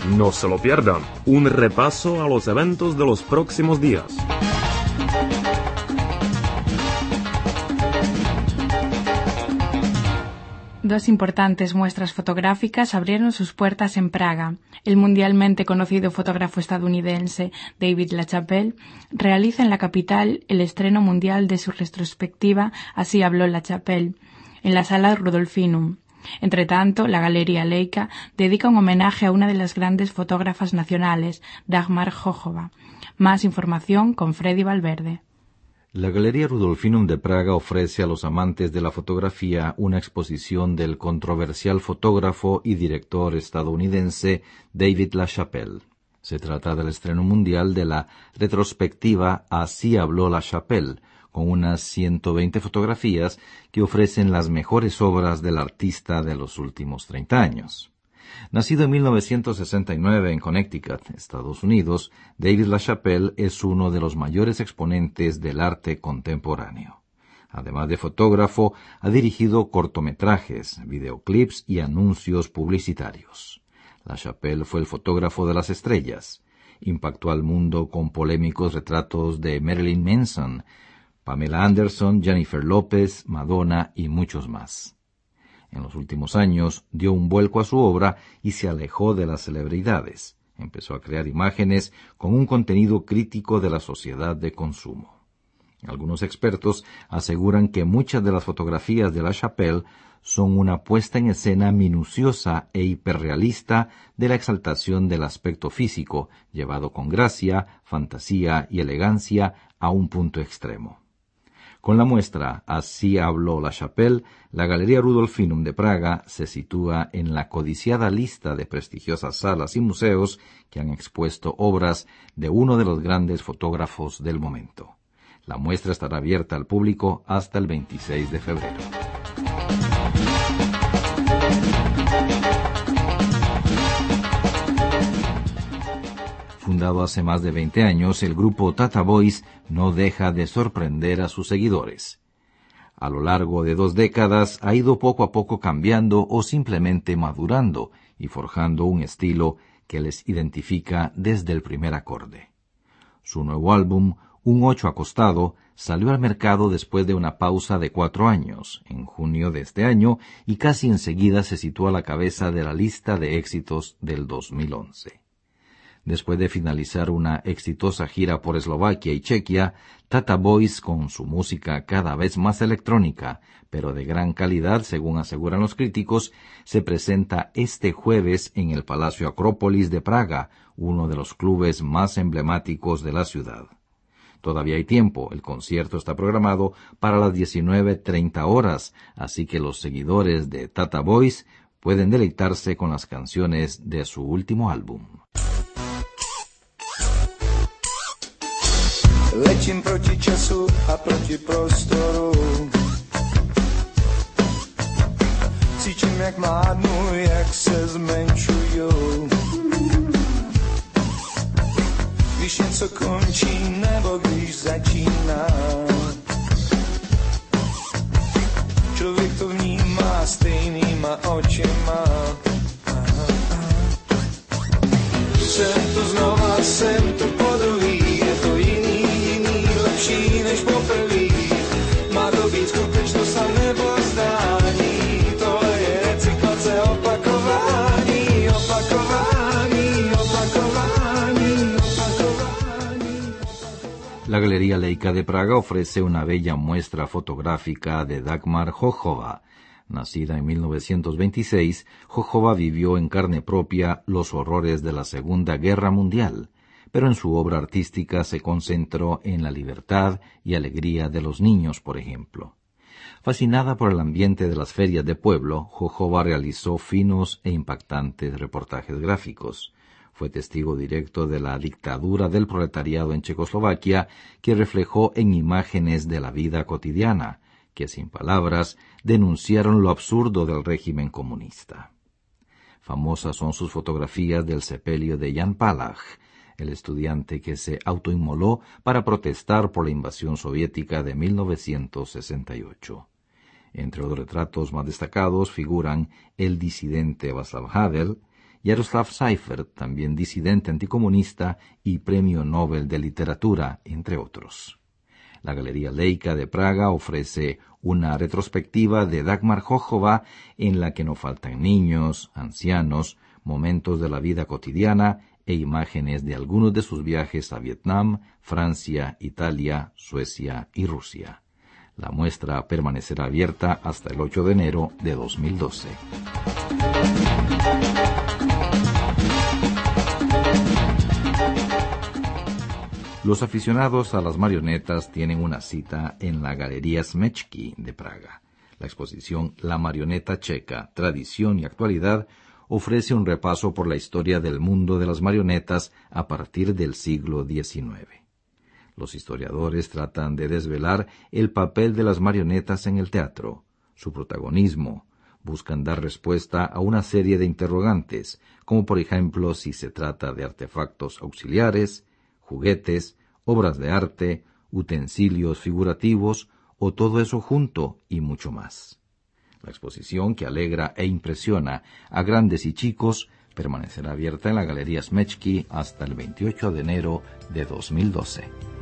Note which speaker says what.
Speaker 1: No se lo pierdan, un repaso a los eventos de los próximos días.
Speaker 2: Dos importantes muestras fotográficas abrieron sus puertas en Praga. El mundialmente conocido fotógrafo estadounidense David LaChapelle realiza en la capital el estreno mundial de su retrospectiva Así habló LaChapelle, en la sala Rudolfinum. Entretanto, la Galería Leica dedica un homenaje a una de las grandes fotógrafas nacionales, Dagmar Chochowa. Más información con Freddy Valverde.
Speaker 3: La Galería Rudolfinum de Praga ofrece a los amantes de la fotografía una exposición del controversial fotógrafo y director estadounidense David LaChapelle. Se trata del estreno mundial de la retrospectiva Así habló LaChapelle, con unas 120 fotografías que ofrecen las mejores obras del artista de los últimos 30 años. Nacido en 1969 en Connecticut, Estados Unidos, David LaChapelle es uno de los mayores exponentes del arte contemporáneo. Además de fotógrafo, ha dirigido cortometrajes, videoclips y anuncios publicitarios. LaChapelle fue el fotógrafo de las estrellas. Impactó al mundo con polémicos retratos de Marilyn Manson, Pamela Anderson, Jennifer López, Madonna y muchos más. En los últimos años dio un vuelco a su obra y se alejó de las celebridades. Empezó a crear imágenes con un contenido crítico de la sociedad de consumo. Algunos expertos aseguran que muchas de las fotografías de LaChapelle son una puesta en escena minuciosa e hiperrealista de la exaltación del aspecto físico, llevado con gracia, fantasía y elegancia a un punto extremo. Con la muestra Así habló LaChapelle, la Galería Rudolfinum de Praga se sitúa en la codiciada lista de prestigiosas salas y museos que han expuesto obras de uno de los grandes fotógrafos del momento. La muestra estará abierta al público hasta el 26 de febrero. Fundado hace más de 20 años, el grupo Tata Boys no deja de sorprender a sus seguidores. A lo largo de 2 décadas ha ido poco a poco cambiando o simplemente madurando y forjando un estilo que les identifica desde el primer acorde. Su nuevo álbum, Un 8 acostado, salió al mercado después de una pausa de 4 años, en junio de este año, y casi enseguida se situó a la cabeza de la lista de éxitos del 2011. Después de finalizar una exitosa gira por Eslovaquia y Chequia, Tata Boys, con su música cada vez más electrónica, pero de gran calidad según aseguran los críticos, se presenta este jueves en el Palacio Acrópolis de Praga, uno de los clubes más emblemáticos de la ciudad. Todavía hay tiempo, el concierto está programado para las 19:30 horas, así que los seguidores de Tata Boys pueden deleitarse con las canciones de su último álbum.
Speaker 4: Letím proti času a proti prostoru. Cítím, jak mládnu, jak se zmenšuju. Když něco končí, nebo když začíná. Člověk to vnímá stejnýma očima. Jsem tu znova, jsem tu podruhý. Je to jiný, lepší než poprvý. Má to být skutečnost a nebo zdání. Tohle je recyklace, opakování, opakování, opakování, opakování.
Speaker 3: La Galería Leica de Praga ofrece una bella muestra fotográfica de Dagmar Chochowa. Nacida en 1926, Chochowa vivió en carne propia los horrores de la Segunda Guerra Mundial, pero en su obra artística se concentró en la libertad y alegría de los niños, por ejemplo. Fascinada por el ambiente de las ferias de pueblo, Chochowa realizó finos e impactantes reportajes gráficos. Fue testigo directo de la dictadura del proletariado en Checoslovaquia, que reflejó en imágenes de la vida cotidiana, que sin palabras denunciaron lo absurdo del régimen comunista. Famosas son sus fotografías del sepelio de Jan Palach, el estudiante que se autoinmoló para protestar por la invasión soviética de 1968. Entre los retratos más destacados figuran el disidente Václav Havel Jaroslav Seifert, también disidente anticomunista y Premio Nobel de Literatura, entre otros. La Galería Leica de Praga ofrece una retrospectiva de Dagmar Chochova en la que no faltan niños, ancianos, momentos de la vida cotidiana e imágenes de algunos de sus viajes a Vietnam, Francia, Italia, Suecia y Rusia. La muestra permanecerá abierta hasta el 8 de enero de 2012. Los aficionados a las marionetas tienen una cita en la Galería Smečky de Praga. La exposición La marioneta checa, tradición y actualidad ofrece un repaso por la historia del mundo de las marionetas a partir del siglo XIX. Los historiadores tratan de desvelar el papel de las marionetas en el teatro, su protagonismo, buscan dar respuesta a una serie de interrogantes, como por ejemplo si se trata de artefactos auxiliares, juguetes, obras de arte, utensilios figurativos o todo eso junto y mucho más. La exposición, que alegra e impresiona a grandes y chicos, permanecerá abierta en la Galería Smečky hasta el 28 de enero de 2012.